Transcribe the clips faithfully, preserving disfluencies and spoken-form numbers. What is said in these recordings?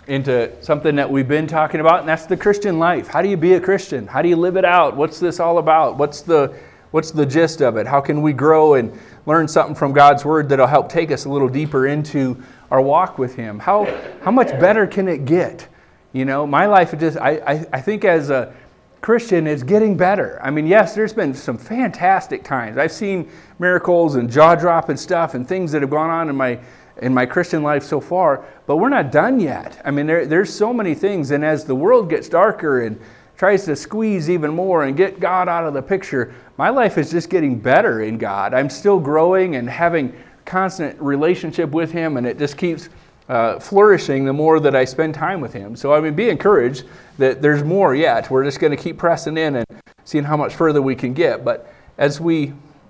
into something that we've been talking about, and that's the Christian life. How do you be a Christian? How do you live it out? What's this all about? What's the what's the gist of it? How can we grow and learn something from God's Word that'll help take us a little deeper into our walk with Him? How how much better can it get? You know, my life is just, I, I, I think as a Christian, it's getting better. I mean, yes, there's been some fantastic times. I've seen miracles and jaw-dropping stuff and things that have gone on in my in my Christian life so far, but we're not done yet. I mean, there, there's so many things, and as the world gets darker and tries to squeeze even more and get God out of the picture, my life is just getting better in God. I'm still growing and having constant relationship with Him, and it just keeps uh, flourishing the more that I spend time with Him. So, I mean, be encouraged that there's more yet. We're just going to keep pressing in and seeing how much further we can get. But as we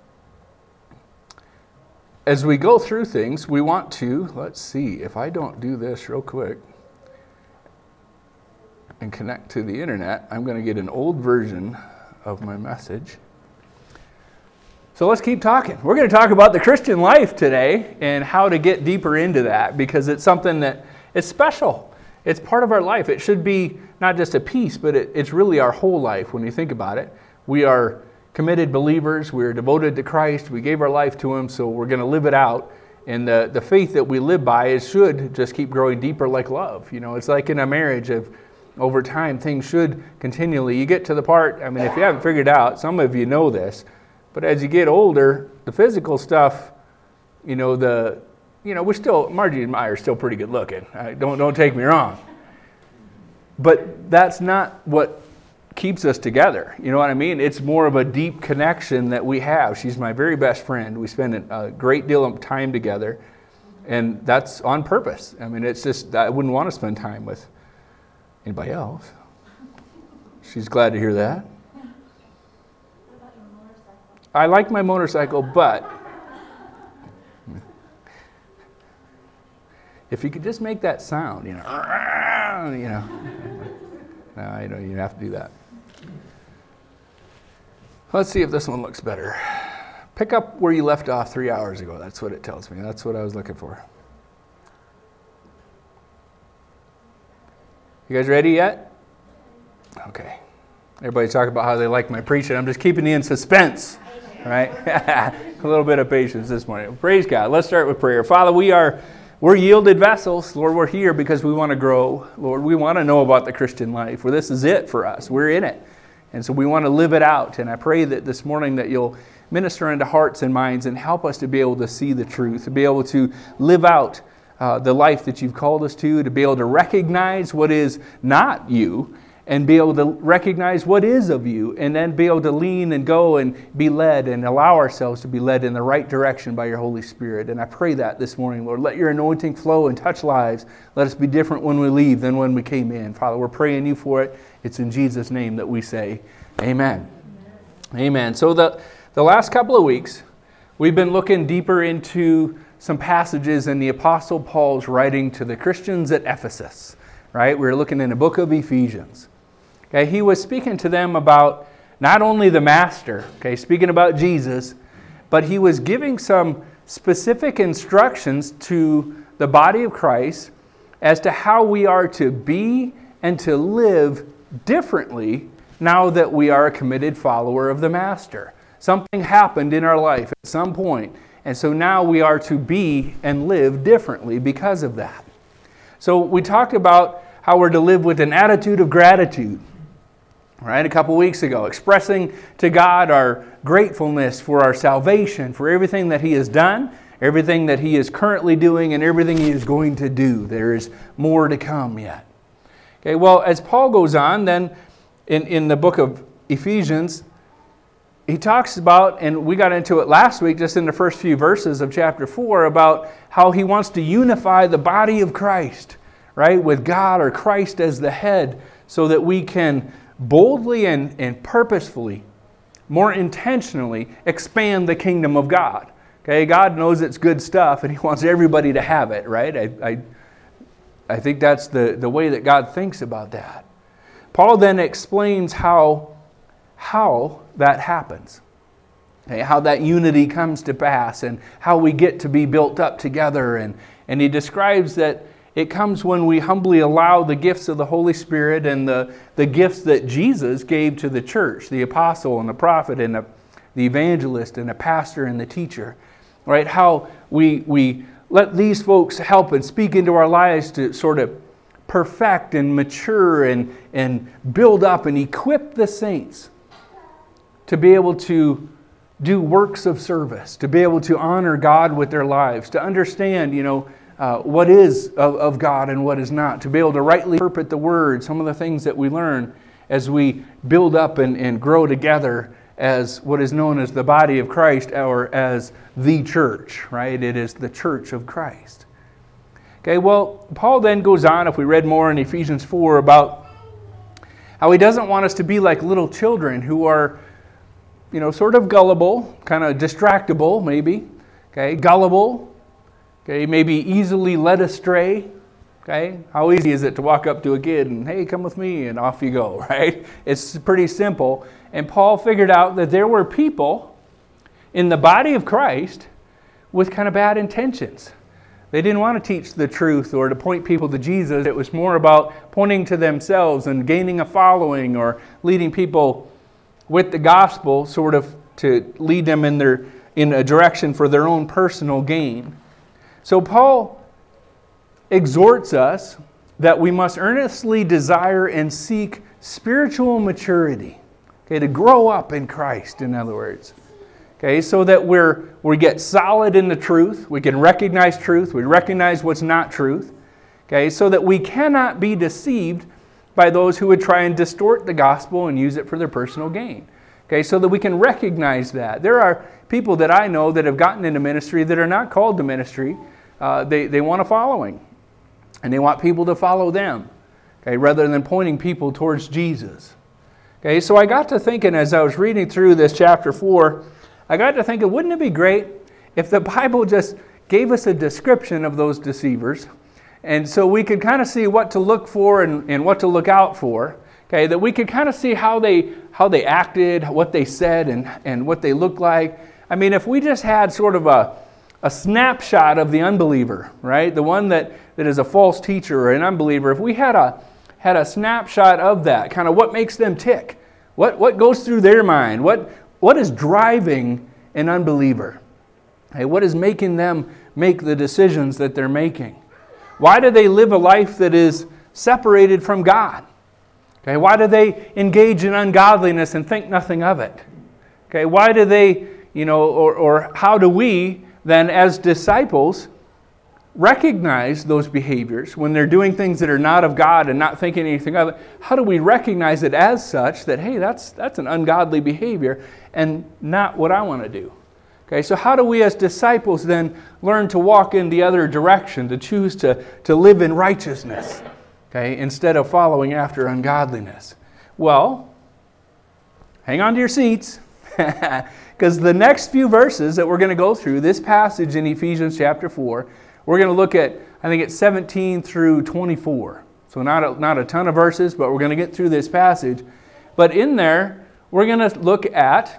As we go through things, we want to, let's see, if I don't do this real quick and connect to the internet, I'm going to get an old version of my message. So let's keep talking. We're going to talk about the Christian life today and how to get deeper into that, because it's something that is special. It's part of our life. It should be not just a piece, but it, it's really our whole life when you think about it. We are committed believers. We're devoted to Christ. We gave our life to Him, so we're going to live it out. And the, the faith that we live by is should just keep growing deeper like love. You know, it's like in a marriage of over time, things should continually, you get to the part, I mean, if you haven't figured out, some of you know this, but as you get older, the physical stuff, you know, the, you know, we're still, Margie and I are still pretty good looking. I, don't, don't take me wrong. But that's not what keeps us together. You know what I mean? It's more of a deep connection that we have. She's my very best friend. We spend a great deal of time together, and that's on purpose. I mean, it's just, I wouldn't want to spend time with anybody else. She's glad to hear that. I like my motorcycle, but if you could just make that sound, you know, you know, no, you don't, you have to do that. Let's see if this one looks better. Pick up where you left off three hours ago. That's what it tells me. That's what I was looking for. You guys ready yet? Okay. Everybody talk about how they like my preaching. I'm just keeping you in suspense, right? A little bit of patience this morning. Praise God. Let's start with prayer. Father, we are we're yielded vessels. Lord, we're here because we want to grow. Lord, we want to know about the Christian life. Well, this is it for us. We're in it. And so we want to live it out. And I pray that this morning that you'll minister into hearts and minds and help us to be able to see the truth, to be able to live out uh, the life that you've called us to, to be able to recognize what is not you and be able to recognize what is of you, and then be able to lean and go and be led and allow ourselves to be led in the right direction by your Holy Spirit. And I pray that this morning, Lord. Let your anointing flow and touch lives. Let us be different when we leave than when we came in. Father, we're praying you for it. It's in Jesus' name that we say amen. Amen. Amen. So the, the last couple of weeks, we've been looking deeper into some passages in the Apostle Paul's writing to the Christians at Ephesus. Right? We're looking in the book of Ephesians. Okay, he was speaking to them about not only the Master, okay, speaking about Jesus, but he was giving some specific instructions to the body of Christ as to how we are to be and to live differently now that we are a committed follower of the Master. Something happened in our life at some point, and so now we are to be and live differently because of that. So we talked about how we're to live with an attitude of gratitude. Right, a couple weeks ago, expressing to God our gratefulness for our salvation, for everything that He has done, everything that He is currently doing, and everything He is going to do. There is more to come yet. Okay, well, as Paul goes on, then in, in the book of Ephesians, he talks about, and we got into it last week, just in the first few verses of chapter four, about how he wants to unify the body of Christ, right, with God or Christ as the head, so that we can boldly and, and purposefully, more intentionally, expand the kingdom of God. Okay, God knows it's good stuff and He wants everybody to have it, right? I I, I think that's the, the way that God thinks about that. Paul then explains how, how that happens. Okay, how that unity comes to pass and how we get to be built up together. And, and he describes that It comes when we humbly allow the gifts of the Holy Spirit and the, the gifts that Jesus gave to the church, the apostle and the prophet and the, the evangelist and the pastor and the teacher, right? How we, we let these folks help and speak into our lives to sort of perfect and mature and, and build up and equip the saints to be able to do works of service, to be able to honor God with their lives, to understand, you know, uh, what is of, of God and what is not, to be able to rightly interpret the Word, some of the things that we learn as we build up and, and grow together as what is known as the body of Christ, or as the church, right? It is the church of Christ. Okay, well, Paul then goes on, if we read more in Ephesians four, about how he doesn't want us to be like little children who are, you know, sort of gullible, kind of distractible maybe, okay, gullible, okay, maybe easily led astray, okay. How easy is it to walk up to a kid and, hey, come with me, and off you go, right? It's pretty simple. And Paul figured out that there were people in the body of Christ with kind of bad intentions. They didn't want to teach the truth or to point people to Jesus. It was more about pointing to themselves and gaining a following or leading people with the gospel, sort of to lead them in their in a direction for their own personal gain. So Paul exhorts us that we must earnestly desire and seek spiritual maturity, okay, to grow up in Christ, in other words. Okay, so that we're we get solid in the truth, we can recognize truth, we recognize what's not truth, okay, so that we cannot be deceived by those who would try and distort the gospel and use it for their personal gain. Okay, so that we can recognize that. There are people that I know that have gotten into ministry that are not called to ministry. Uh, they, they want a following, and they want people to follow them, okay, rather than pointing people towards Jesus. Okay, so I got to thinking as I was reading through this chapter four, I got to thinking, wouldn't it be great if the Bible just gave us a description of those deceivers, and so we could kind of see what to look for and, and what to look out for, okay, that we could kind of see how they how they acted, what they said, and, and what they looked like. I mean, if we just had sort of a, a snapshot of the unbeliever, right, the one that, that is a false teacher or an unbeliever, if we had a had a snapshot of that, kind of what makes them tick, what what goes through their mind, what what is driving an unbeliever, okay, what is making them make the decisions that they're making. Why do they live a life that is separated from God? Okay, why do they engage in ungodliness and think nothing of it? Okay, why do they, you know, or, or how do we then as disciples recognize those behaviors when they're doing things that are not of God and not thinking anything of it? How do we recognize it as such that, hey, that's that's an ungodly behavior and not what I want to do? Okay, so how do we as disciples then learn to walk in the other direction, to choose to, to live in righteousness, okay, instead of following after ungodliness? Well, hang on to your seats, because the next few verses that we're going to go through, this passage in Ephesians chapter four, we're going to look at, I think it's seventeen through twenty-four. So not a, not a ton of verses, but we're going to get through this passage. But in there, we're going to look at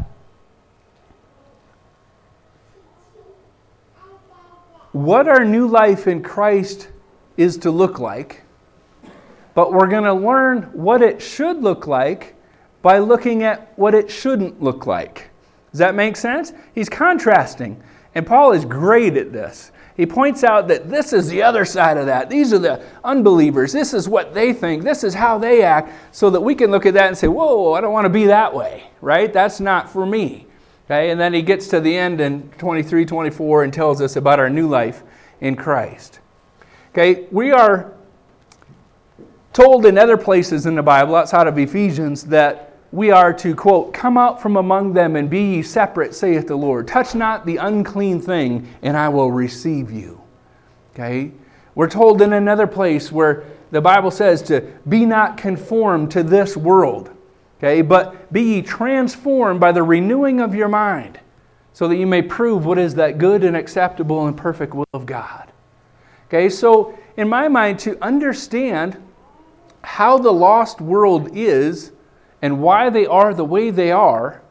what our new life in Christ is to look like, but we're going to learn what it should look like by looking at what it shouldn't look like. Does that make sense? He's contrasting, and Paul is great at this. He points out that this is the other side of that. These are the unbelievers. This is what they think. This is how they act, so that we can look at that and say, whoa, I don't want to be that way, right? That's not for me. Okay, and then he gets to the end in twenty-three, twenty-four and tells us about our new life in Christ. Okay, we are told in other places in the Bible, outside of Ephesians, that we are to, quote, come out from among them and be ye separate, saith the Lord. Touch not the unclean thing, and I will receive you. Okay, we're told in another place where the Bible says to be not conformed to this world. Okay, but be ye transformed by the renewing of your mind, so that you may prove what is that good and acceptable and perfect will of God. Okay, so in my mind, to understand how the lost world is and why they are the way they are,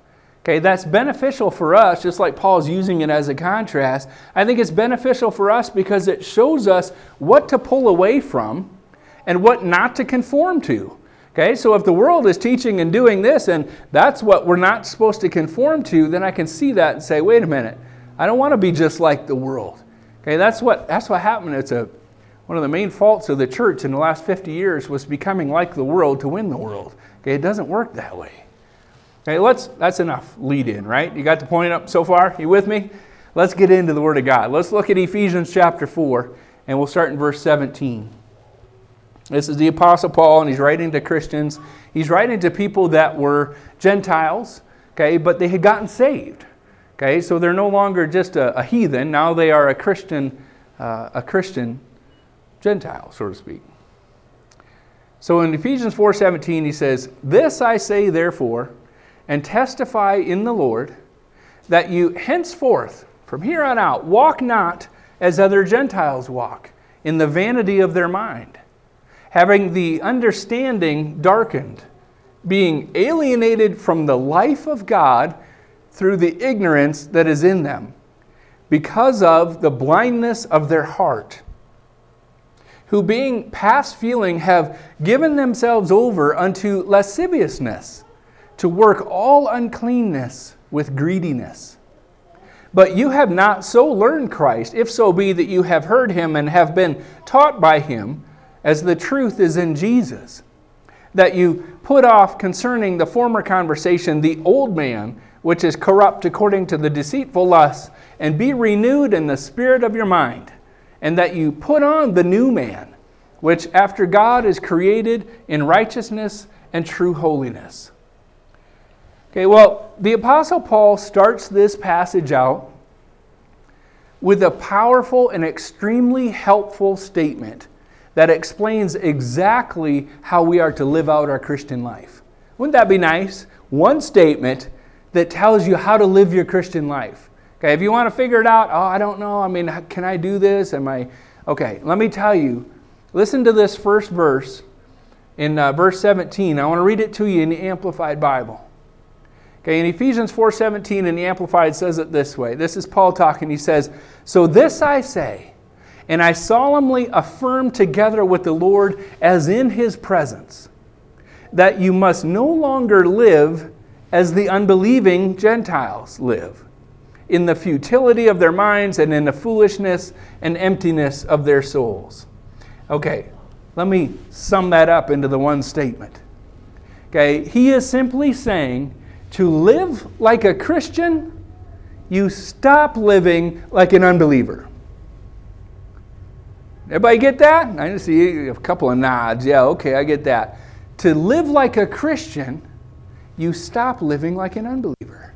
Okay, that's beneficial for us, just like Paul's using it as a contrast. I think it's beneficial for us because it shows us what to pull away from and what not to conform to. Okay, so if the world is teaching and doing this, and that's what we're not supposed to conform to, then I can see that and say, wait a minute, I don't want to be just like the world. Okay, that's what that's what happened. It's a one of the main faults of the church in the last fifty years was becoming like the world to win the world. Okay, it doesn't work that way. Okay, let's, that's enough lead in, right? You got the point up so far? You with me? Let's get into the Word of God. Let's look at Ephesians chapter four, and we'll start in verse seventeen. This is the Apostle Paul, and he's writing to Christians. He's writing to people that were Gentiles, okay, but they had gotten saved. Okay, so they're no longer just a, a heathen. Now they are a Christian, uh, a Christian Gentile, so to speak. So in Ephesians four seventeen, he says, "This I say therefore, and testify in the Lord, that you henceforth, from here on out, walk not as other Gentiles walk, in the vanity of their mind, having the understanding darkened, being alienated from the life of God through the ignorance that is in them, because of the blindness of their heart, who being past feeling have given themselves over unto lasciviousness, to work all uncleanness with greediness. But you have not so learned Christ, if so be that you have heard him and have been taught by him, as the truth is in Jesus, that you put off concerning the former conversation the old man, which is corrupt according to the deceitful lusts, and be renewed in the spirit of your mind, and that you put on the new man, which after God is created in righteousness and true holiness." Okay, well, the Apostle Paul starts this passage out with a powerful and extremely helpful statement that explains exactly how we are to live out our Christian life. Wouldn't that be nice? One statement that tells you how to live your Christian life. Okay, if you want to figure it out, oh, I don't know, I mean, can I do this? Am I... Okay, let me tell you, listen to this first verse in uh, verse seventeen. I want to read it to you in the Amplified Bible. Okay, in Ephesians four seventeen in the Amplified says it this way. This is Paul talking. He says, "So this I say, and I solemnly affirm together with the Lord as in his presence, that you must no longer live as the unbelieving Gentiles live, in the futility of their minds and in the foolishness and emptiness of their souls." Okay, let me sum that up into the one statement. Okay, he is simply saying, to live like a Christian, you stop living like an unbeliever. Everybody get that? I just see a couple of nods. Yeah, okay, I get that. To live like a Christian, you stop living like an unbeliever.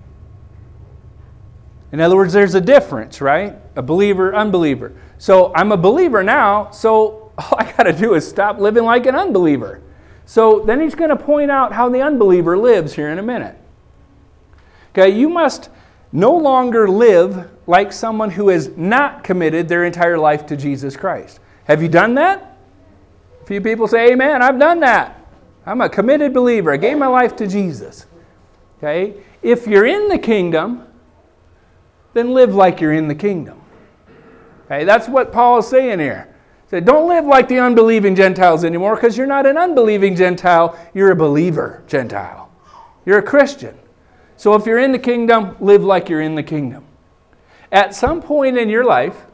In other words, there's a difference, right? A believer, unbeliever. So I'm a believer now, so all I got to do is stop living like an unbeliever. So then he's going to point out how the unbeliever lives here in a minute. Okay, you must no longer live like someone who has not committed their entire life to Jesus Christ. Have you done that? A few people say, amen, I've done that. I'm a committed believer. I gave my life to Jesus. Okay, if you're in the kingdom, then live like you're in the kingdom. Okay, that's what Paul is saying here. He said, don't live like the unbelieving Gentiles anymore, because you're not an unbelieving Gentile, you're a believer Gentile. You're a Christian. So if you're in the kingdom, live like you're in the kingdom. At some point in your life,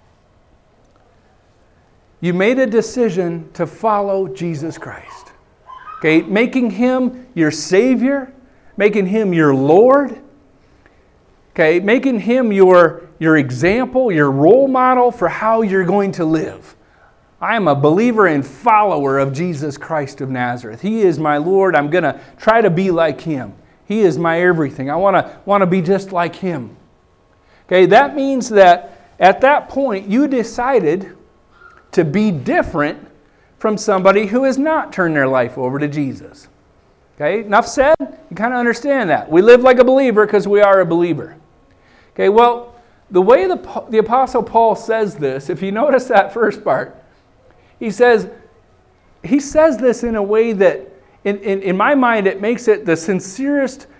you made a decision to follow Jesus Christ. Okay, making him your Savior, making him your Lord, okay, making him your, your example, your role model for how you're going to live. I am a believer and follower of Jesus Christ of Nazareth. He is my Lord. I'm going to try to be like him. He is my everything. I want to want to be just like him. Okay, that means that at that point you decided to be different from somebody who has not turned their life over to Jesus. Okay, enough said? You kind of understand that. We live like a believer because we are a believer. Okay, well, the way the, the Apostle Paul says this, if you notice that first part, he says, he says this in a way that, in, in, in my mind, it makes it the sincerest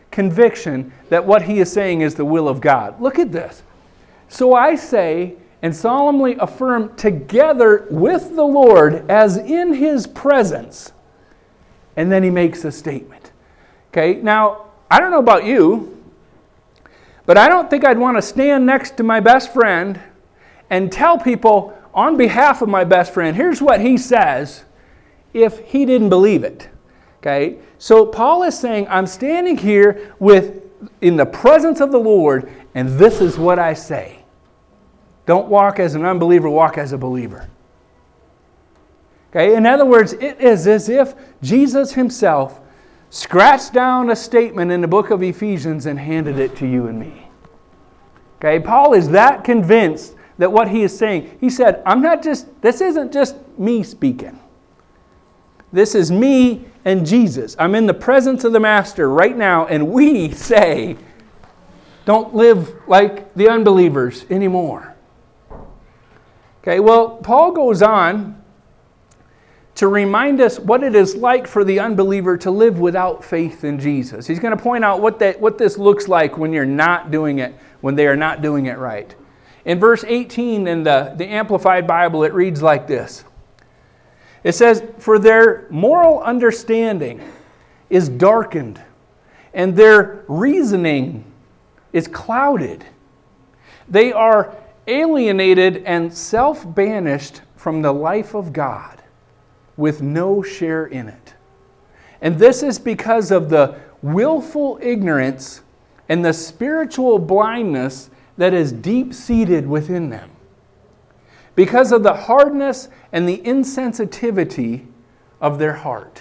conviction that what he is saying is the will of God. Look at this. So I say and solemnly affirm together with the Lord as in his presence. And then he makes a statement. Okay, now, I don't know about you, but I don't think I'd want to stand next to my best friend and tell people on behalf of my best friend, here's what he says, if he didn't believe it. Okay, so Paul is saying, I'm standing here with in the presence of the Lord, and this is what I say. Don't walk as an unbeliever, walk as a believer. Okay, in other words, it is as if Jesus himself scratched down a statement in the book of Ephesians and handed it to you and me. Okay, Paul is that convinced that what he is saying, he said, I'm not just, this isn't just me speaking. This is me and Jesus. I'm in the presence of the Master right now, and we say, don't live like the unbelievers anymore. Okay, well, Paul goes on to remind us what it is like for the unbeliever to live without faith in Jesus. He's going to point out what that what this looks like when you're not doing it, when they are not doing it right. In verse eighteen in the, the Amplified Bible, it reads like this. It says, for their moral understanding is darkened, and their reasoning is clouded. They are alienated and self-banished from the life of God, with no share in it. And this is because of the willful ignorance and the spiritual blindness that is deep-seated within them. Because of the hardness and the insensitivity of their heart.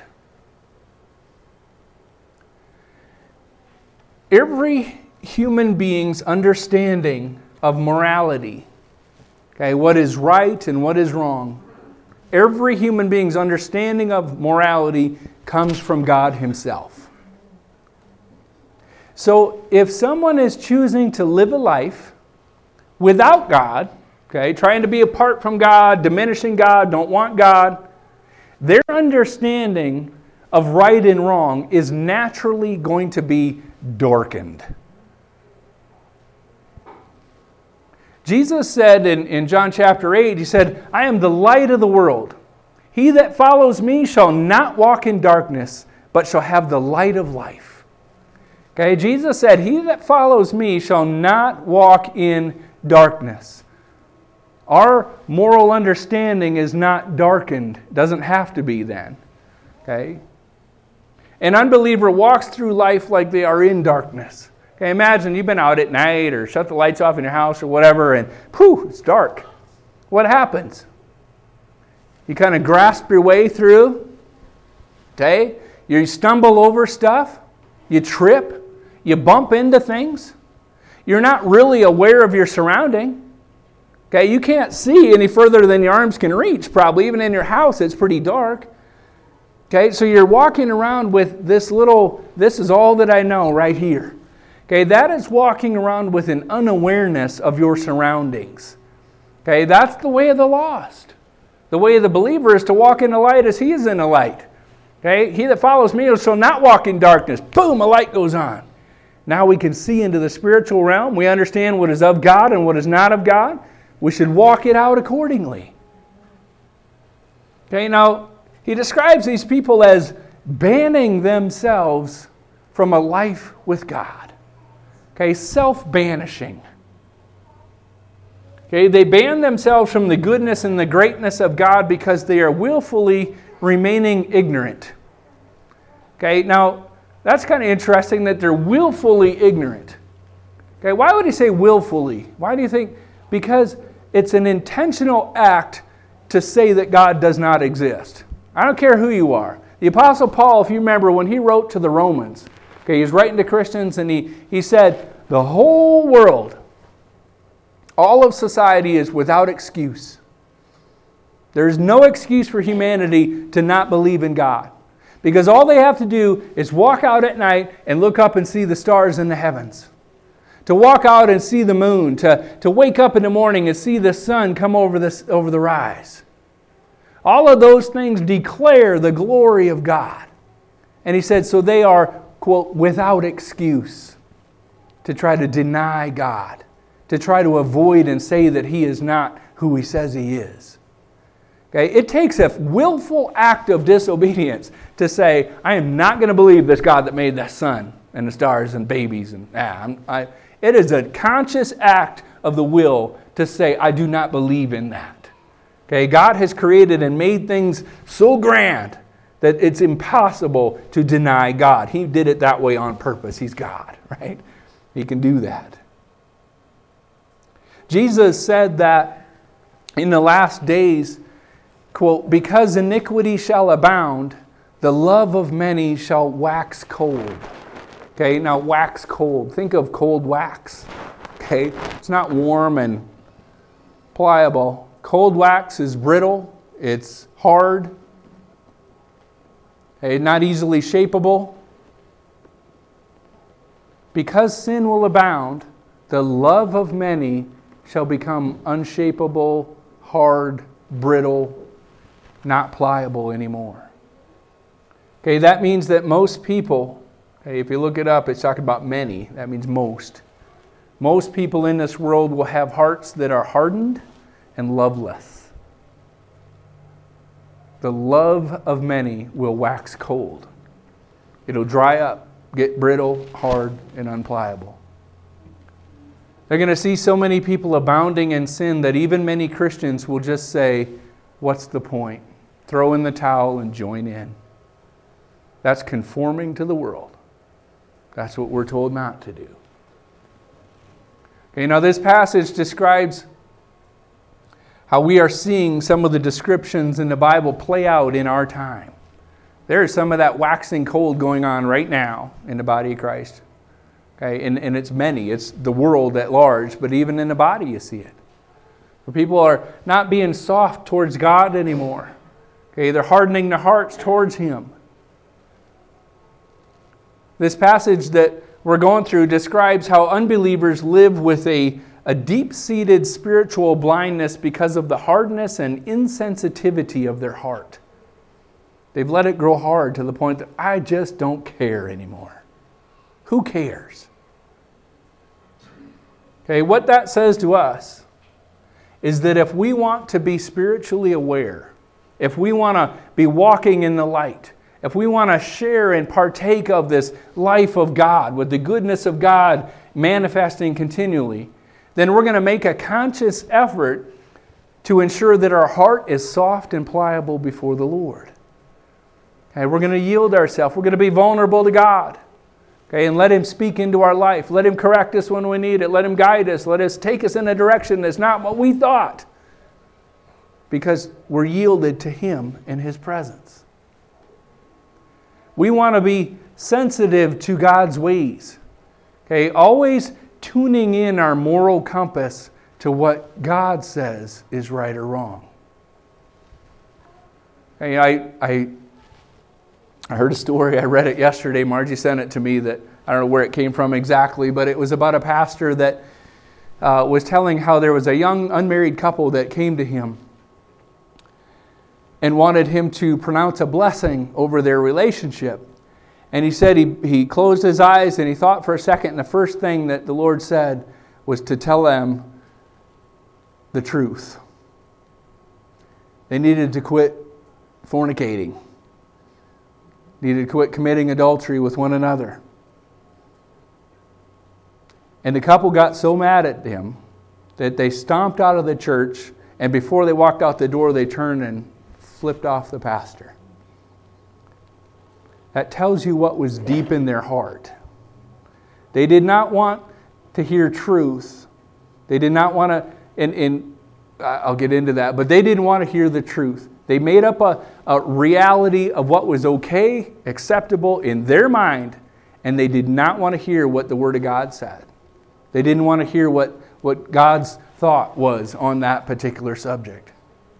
Every human being's understanding of morality, okay, what is right and what is wrong, every human being's understanding of morality comes from God himself. So if someone is choosing to live a life without God, okay, trying to be apart from God, diminishing God, don't want God, their understanding of right and wrong is naturally going to be darkened. Jesus said in, in John chapter eight, he said, I am the light of the world. He that follows me shall not walk in darkness, but shall have the light of life. Okay, Jesus said, he that follows me shall not walk in darkness. Our moral understanding is not darkened. Doesn't have to be then. Okay? An unbeliever walks through life like they are in darkness. Okay, imagine you've been out at night or shut the lights off in your house or whatever, and poof, it's dark. What happens? You kind of grasp your way through. Okay? You stumble over stuff. You trip. You bump into things. You're not really aware of your surrounding. Okay, you can't see any further than your arms can reach, probably. Even in your house, it's pretty dark. Okay, so you're walking around with this little, this is all that I know right here. Okay, that is walking around with an unawareness of your surroundings. Okay, that's the way of the lost. The way of the believer is to walk in the light as he is in the light. Okay, he that follows me shall not walk in darkness. Boom, a light goes on. Now we can see into the spiritual realm. We understand what is of God and what is not of God. We should walk it out accordingly. Okay, now, he describes these people as banning themselves from a life with God. Okay, self-banishing. Okay, they ban themselves from the goodness and the greatness of God because they are willfully remaining ignorant. Okay, now, that's kind of interesting that they're willfully ignorant. Okay, why would he say willfully? Why do you think? Because it's an intentional act to say that God does not exist. I don't care who you are. The Apostle Paul, if you remember, when he wrote to the Romans, okay, he was writing to Christians and he, he said, the whole world, all of society is without excuse. There is no excuse for humanity to not believe in God. Because all they have to do is walk out at night and look up and see the stars in the heavens. To walk out and see the moon, to, to wake up in the morning and see the sun come over the, over the rise. All of those things declare the glory of God. And he said, so they are quote, without excuse to try to deny God, to try to avoid and say that He is not who He says He is. Okay? It takes a willful act of disobedience to say, I am not going to believe this God that made the sun and the stars and babies. And ah, I'm, I, it is a conscious act of the will to say, I do not believe in that. Okay? God has created and made things so grand that it's impossible to deny God. He did it that way on purpose. He's God, right? He can do that. Jesus said that in the last days, quote, because iniquity shall abound, the love of many shall wax cold. Okay, now wax cold. Think of cold wax. Okay, it's not warm and pliable. Cold wax is brittle. It's hard. Okay, not easily shapeable. Because sin will abound, the love of many shall become unshapable, hard, brittle, not pliable anymore. Okay, that means that most people, okay, if you look it up, it's talking about many. That means most. Most people in this world will have hearts that are hardened and loveless. The love of many will wax cold. It'll dry up, get brittle, hard, and unpliable. They're going to see so many people abounding in sin that even many Christians will just say, what's the point? Throw in the towel and join in. That's conforming to the world. That's what we're told not to do. Okay, now this passage describes how we are seeing some of the descriptions in the Bible play out in our time. There is some of that waxing cold going on right now in the body of Christ. Okay, and, and it's many. It's the world at large, but even in the body you see it. Where people are not being soft towards God anymore. Okay, they're hardening their hearts towards Him. This passage that we're going through describes how unbelievers live with a, a deep-seated spiritual blindness because of the hardness and insensitivity of their heart. They've let it grow hard to the point that I just don't care anymore. Who cares? Okay, what that says to us is that if we want to be spiritually aware, if we want to be walking in the light, if we want to share and partake of this life of God, with the goodness of God manifesting continually, then we're going to make a conscious effort to ensure that our heart is soft and pliable before the Lord. Okay, we're going to yield ourselves. We're going to be vulnerable to God. Okay, and let Him speak into our life. Let Him correct us when we need it. Let Him guide us. Let us take us in a direction that's not what we thought. Because we're yielded to Him in His presence. We want to be sensitive to God's ways. Okay, always tuning in our moral compass to what God says is right or wrong. Okay, I, I, I heard a story, I read it yesterday, Margie sent it to me, that I don't know where it came from exactly, but it was about a pastor that uh, was telling how there was a young unmarried couple that came to him and wanted him to pronounce a blessing over their relationship. And he said he, he closed his eyes and he thought for a second, and the first thing that the Lord said was to tell them the truth. They needed to quit fornicating. Needed to quit committing adultery with one another. And the couple got so mad at him that they stomped out of the church, and before they walked out the door, they turned and flipped off the pastor. That tells you what was deep in their heart. They did not want to hear truth. They did not want to, and, and I'll get into that, but they didn't want to hear the truth. They made up a, a reality of what was okay, acceptable in their mind, and they did not want to hear what the Word of God said. They didn't want to hear what, what God's thought was on that particular subject.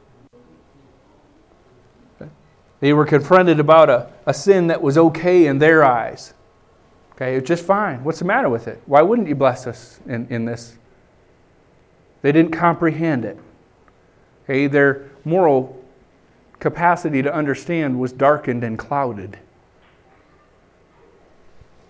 They were confronted about a, a sin that was okay in their eyes. Okay, it's just fine. What's the matter with it? Why wouldn't you bless us in, in this? They didn't comprehend it. Okay, their moral capacity to understand was darkened and clouded.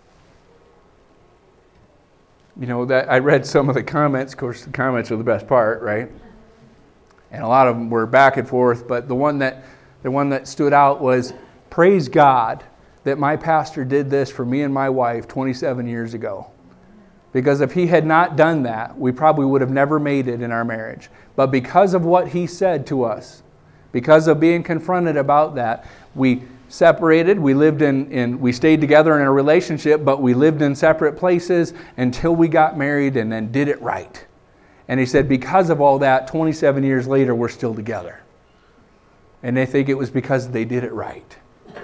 you know, that I read some of the comments. Of course, the comments are the best part, right? And a lot of them were back and forth, but the one that the one that stood out was, praise God that my pastor did this for me and my wife twenty-seven years ago. Because if he had not done that, we probably would have never made it in our marriage. But because of what he said to us, because of being confronted about that, we separated, we lived in, in we stayed together in a relationship, but we lived in separate places until we got married and then did it right. And he said, because of all that, twenty-seven years later, we're still together. And they think it was because they did it right.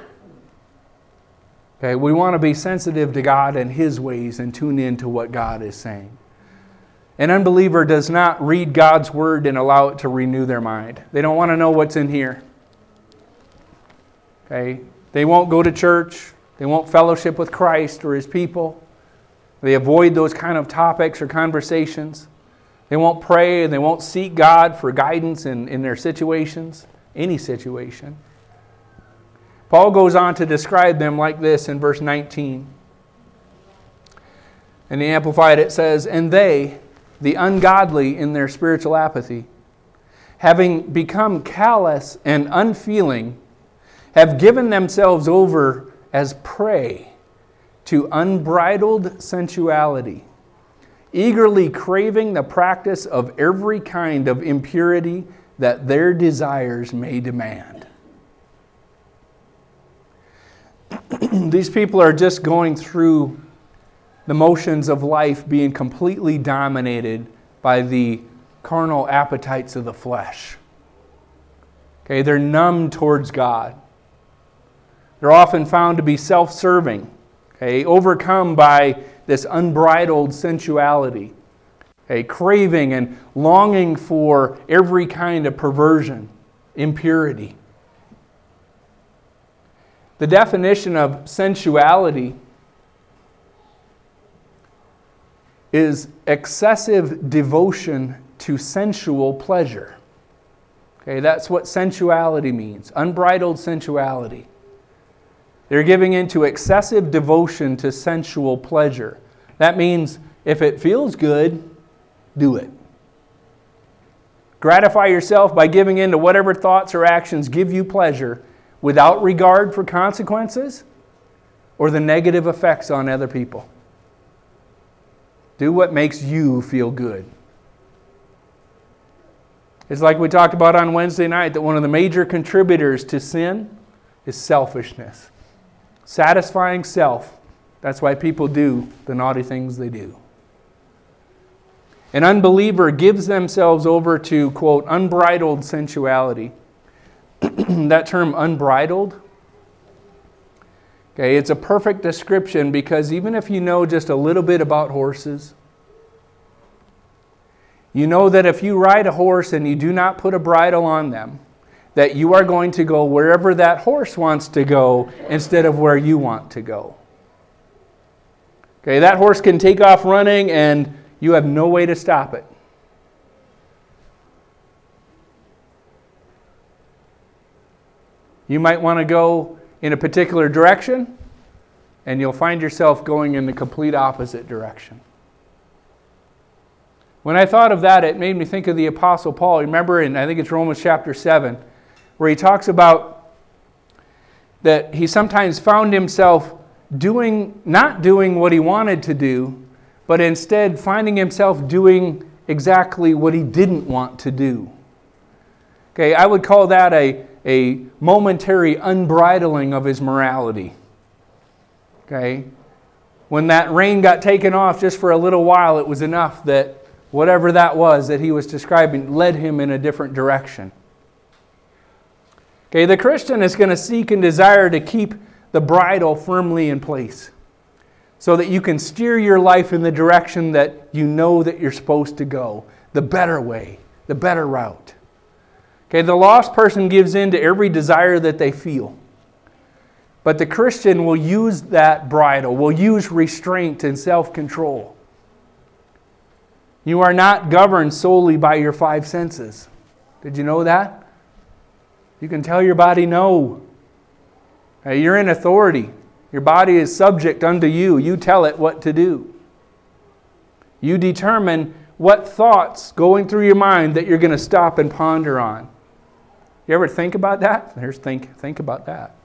Okay, we want to be sensitive to God and His ways and tune in to what God is saying. An unbeliever does not read God's Word and allow it to renew their mind. They don't want to know what's in here. Okay, they won't go to church. They won't fellowship with Christ or His people. They avoid those kind of topics or conversations. They won't pray and they won't seek God for guidance in, in their situations, any situation. Paul goes on to describe them like this in verse nineteen. In the Amplified it says, and they, the ungodly in their spiritual apathy, having become callous and unfeeling, have given themselves over as prey to unbridled sensuality, eagerly craving the practice of every kind of impurity that their desires may demand. These people are just going through the motions of life, being completely dominated by the carnal appetites of the flesh. Okay, they're numb towards God. They're often found to be self-serving, okay, overcome by this unbridled sensuality, okay, craving and longing for every kind of perversion, impurity. The definition of sensuality is excessive devotion to sensual pleasure. Okay, that's what sensuality means, unbridled sensuality. They're giving into excessive devotion to sensual pleasure. That means if it feels good, do it. Gratify yourself by giving in to whatever thoughts or actions give you pleasure without regard for consequences or the negative effects on other people. Do what makes you feel good. It's like we talked about on Wednesday night, that one of the major contributors to sin is selfishness. Satisfying self. That's why people do the naughty things they do. An unbeliever gives themselves over to, quote, unbridled sensuality. That term unbridled, okay, it's a perfect description, because even if you know just a little bit about horses, you know that if you ride a horse and you do not put a bridle on them, that you are going to go wherever that horse wants to go instead of where you want to go. Okay, that horse can take off running and you have no way to stop it. You might want to go in a particular direction, and you'll find yourself going in the complete opposite direction. When I thought of that, it made me think of the Apostle Paul. Remember in, I think it's Romans chapter seven, where he talks about that he sometimes found himself doing, not doing what he wanted to do, but instead finding himself doing exactly what he didn't want to do. Okay, I would call that a, a momentary unbridling of his morality. Okay, when that rein got taken off just for a little while, it was enough that whatever that was that he was describing led him in a different direction. Okay, the Christian is going to seek and desire to keep the bridle firmly in place so that you can steer your life in the direction that you know that you're supposed to go, the better way, the better route. Okay, the lost person gives in to every desire that they feel. But the Christian will use that bridle, will use restraint and self-control. You are not governed solely by your five senses. Did you know that? You can tell your body no. You're in authority. Your body is subject unto you. You tell it what to do. You determine what thoughts going through your mind that you're going to stop and ponder on. You ever think about that? There's think think about that.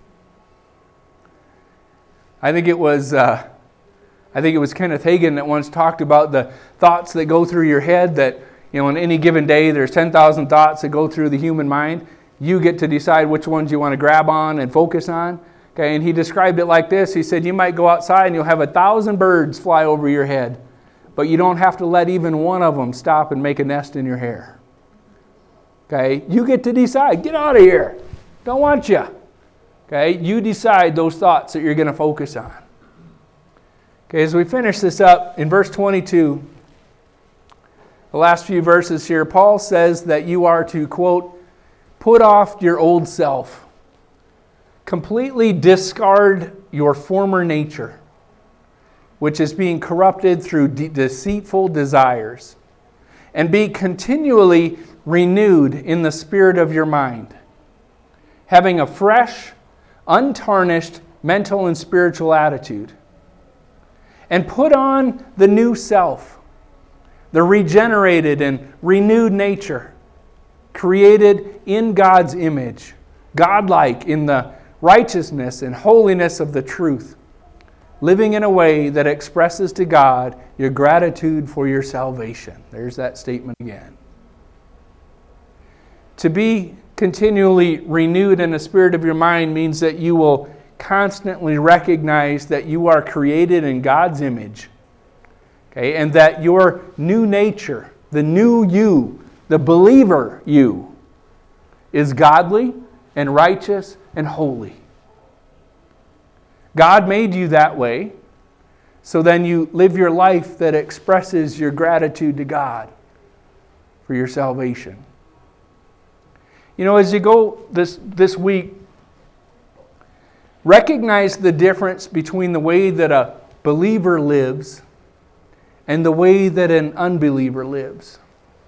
I think it was uh, I think it was Kenneth Hagin that once talked about the thoughts that go through your head. That, you know, on any given day, there's ten thousand thoughts that go through the human mind. You get to decide which ones you want to grab on and focus on. Okay, and he described it like this. He said, you might go outside and you'll have a thousand birds fly over your head, but you don't have to let even one of them stop and make a nest in your hair. Okay, you get to decide. Get out of here. Don't want you. Okay, you decide those thoughts that you're going to focus on. Okay, as we finish this up, in verse twenty-two, the last few verses here, Paul says that you are to, quote, put off your old self. Completely discard your former nature, which is being corrupted through de- deceitful desires, and be continually renewed in the spirit of your mind, having a fresh, untarnished mental and spiritual attitude. And put on the new self, the regenerated and renewed nature, created in God's image, godlike in the righteousness and holiness of the truth, living in a way that expresses to God your gratitude for your salvation. There's that statement again. To be continually renewed in the spirit of your mind means that you will constantly recognize that you are created in God's image, okay, and that your new nature, the new you, the believer you, is godly and righteous and holy. God made you that way, so then you live your life that expresses your gratitude to God for your salvation. You know, as you go this, this week, recognize the difference between the way that a believer lives and the way that an unbeliever lives.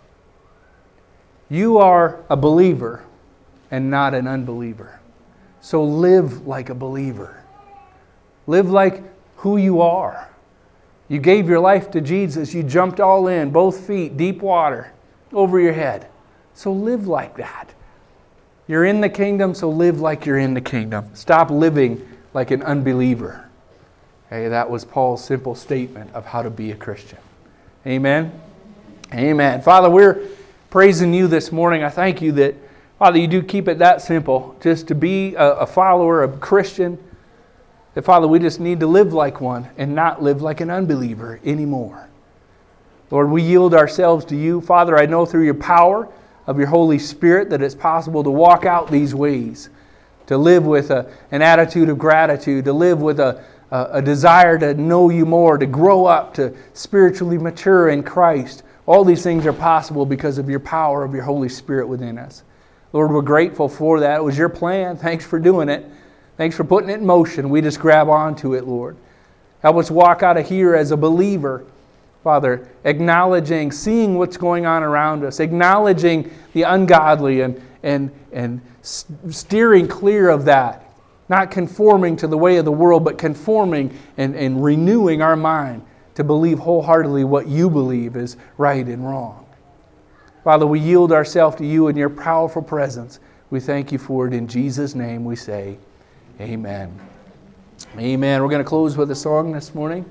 You are a believer and not an unbeliever. So live like a believer. Live like who you are. You gave your life to Jesus. You jumped all in, both feet, deep water, over your head. So live like that. You're in the kingdom, so live like you're in the kingdom. Stop living like an unbeliever. Okay, that was Paul's simple statement of how to be a Christian. Amen? Amen. Father, we're praising you this morning. I thank you that, Father, you do keep it that simple, just to be a, a follower, a Christian. That, Father, we just need to live like one and not live like an unbeliever anymore. Lord, we yield ourselves to you. Father, I know through your power of your Holy Spirit that it's possible to walk out these ways, to live with a, an attitude of gratitude, to live with a, a, a desire to know you more, to grow up, to spiritually mature in Christ. All these things are possible because of your power of your Holy Spirit within us. Lord, we're grateful for that. It was your plan. Thanks for doing it. Thanks for putting it in motion. We just grab onto it, Lord. Help us walk out of here as a believer, Father, acknowledging, seeing what's going on around us, acknowledging the ungodly and, and, and steering clear of that. Not conforming to the way of the world, but conforming and, and renewing our mind to believe wholeheartedly what you believe is right and wrong. Father, we yield ourselves to you in your powerful presence. We thank you for it. In Jesus' name we say, amen. Amen. We're going to close with a song this morning.